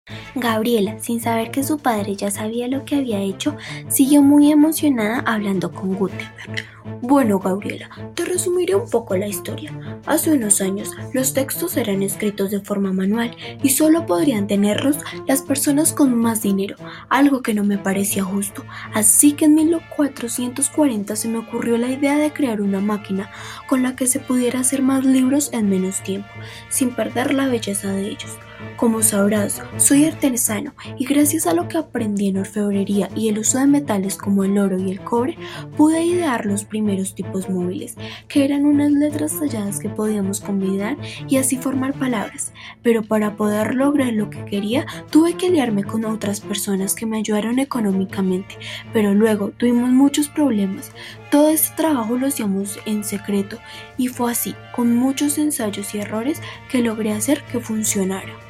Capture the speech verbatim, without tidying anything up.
Gabriela, sin saber que su padre ya sabía lo que había hecho, siguió muy emocionada hablando con Gutenberg. Bueno, Gabriela, te resumiré un poco la historia. Hace unos años, los textos eran escritos de forma manual y solo podrían tenerlos las personas con más dinero, algo que no me parecía justo. Así que en mil cuatrocientos cuarenta se me ocurrió la idea de crear una máquina con la que se pudiera hacer más libros en menos tiempo, sin perder la belleza de ellos. Como sabrás, soy artesano y gracias a lo que aprendí en orfebrería y el uso de metales como el oro y el cobre, pude idear los primeros tipos móviles, que eran unas letras talladas que podíamos combinar y así formar palabras. Pero para poder lograr lo que quería, tuve que aliarme con otras personas que me ayudaron económicamente, pero luego tuvimos muchos problemas. Todo este trabajo lo hacíamos en secreto y fue así, con muchos ensayos y errores, que logré hacer que funcionara.